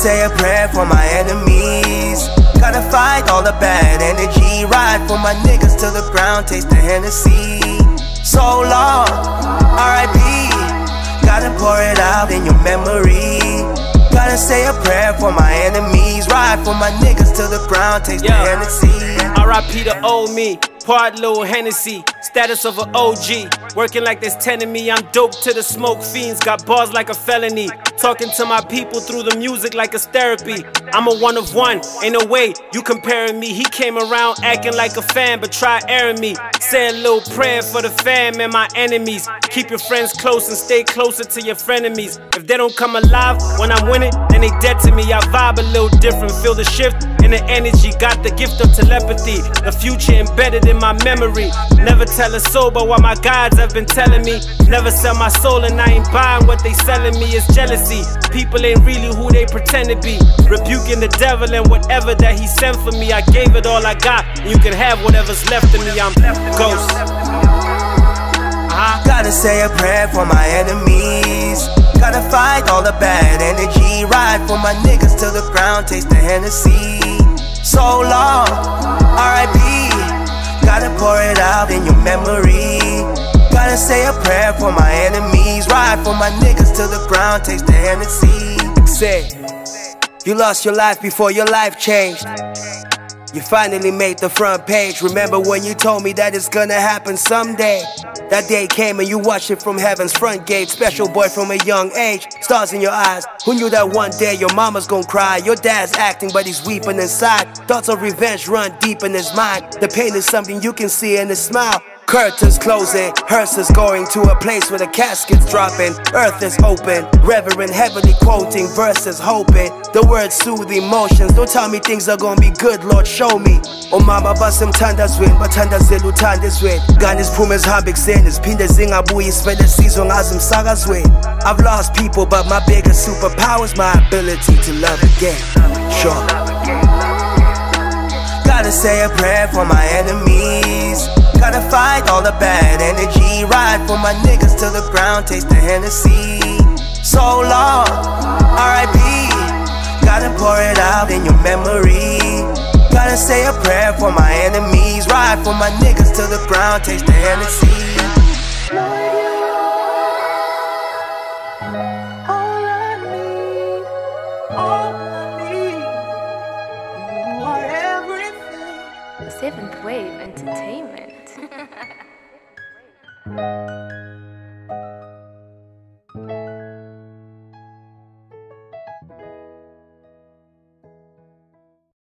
say a prayer for my enemies. Gotta fight all the bad energy. Ride for my niggas till the ground, taste the Hennessy. So long, R.I.P. Gotta pour it out in your memory. Gotta say a prayer for my enemies. Ride for my niggas till the ground, taste the Hennessy. R.I.P. to old me, part little Hennessy. Status of an OG, working like there's 10 of me. I'm dope to the smoke fiends, got bars like a felony. Talking to my people through the music like it's therapy. I'm a one of one, ain't no way you comparing me. He came around acting like a fan, but try airing me. Say a little prayer for the fam and my enemies. Keep your friends close and stay closer to your frenemies. If they don't come alive when I'm winning, then they dead to me. I vibe a little different, feel the shift in the energy. Got the gift of telepathy, the future embedded in my memory. Never tell a soul but what my guides have been telling me. Never sell my soul and I ain't buying what they selling me. It's jealousy, people ain't really who they pretend to be. Rebuking the devil and whatever that he sent for me. I gave it all I got, and you can have whatever's left of me. I'm Ghost. Gotta say a prayer for my enemies. Gotta fight all the bad energy. Ride for my niggas till the ground, taste the Hennessy. So long, R.I.P. Gotta pour it out in your memory. Gotta say a prayer for my enemies. Ride for my niggas till the ground, taste the Hennessy. Say, you lost your life before your life changed. You finally made the front page. Remember when you told me that it's gonna happen someday? That day came and you watched it from heaven's front gate. Special boy from a young age, stars in your eyes. Who knew that one day your mama's gonna cry? Your dad's acting but he's weeping inside. Thoughts of revenge run deep in his mind. The pain is something you can see in his smile. Curtains closing, hearses going to a place where the casket's dropping. Earth is open, reverend heavily quoting verses, hoping the words soothe emotions. Don't tell me things are gonna be good, Lord, show me. Oh mama basim tandazwin, batandazelu tandazwin. Ganis pumes hambik zenis, pinde zingabuyi spele season azim sagazwin. I've lost people, but my biggest superpower is my ability to love again. Sure. Gotta say a prayer for my enemies. Gotta fight all the bad energy. Ride for my niggas till the ground, taste the Hennessy. So long, R.I.P. Gotta pour it out in your memory. Gotta say a prayer for my enemies. Ride for my niggas till the ground, taste the Hennessy. Seventh Wave Entertainment.